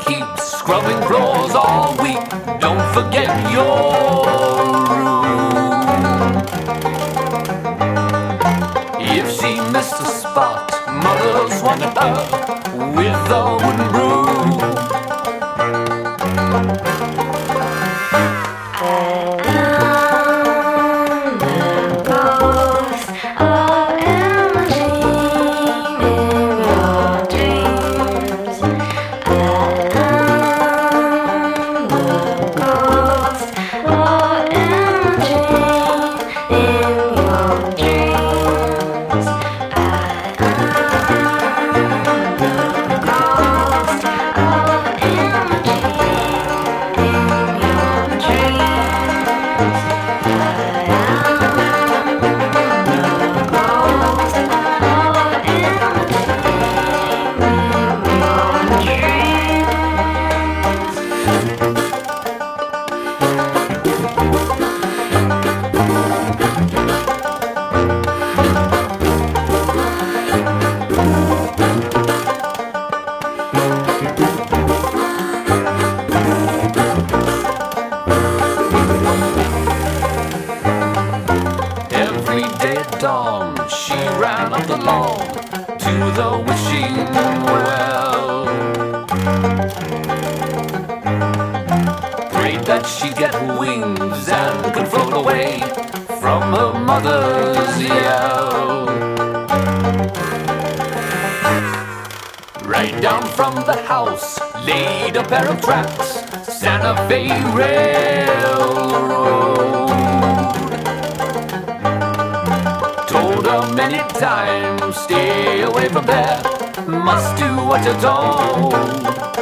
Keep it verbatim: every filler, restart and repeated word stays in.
keeps scrubbing floors all week. Don't forget your room. If she missed a spot, Mother swatted her with a wooden broom. Dawn, she ran up the lawn to the wishing well. Prayed that she'd get wings and could float away from her mother's yell. Right down from the house laid a pair of tracks, Santa Fe Railroad. Told her many times, stay away from there, must do what you're told.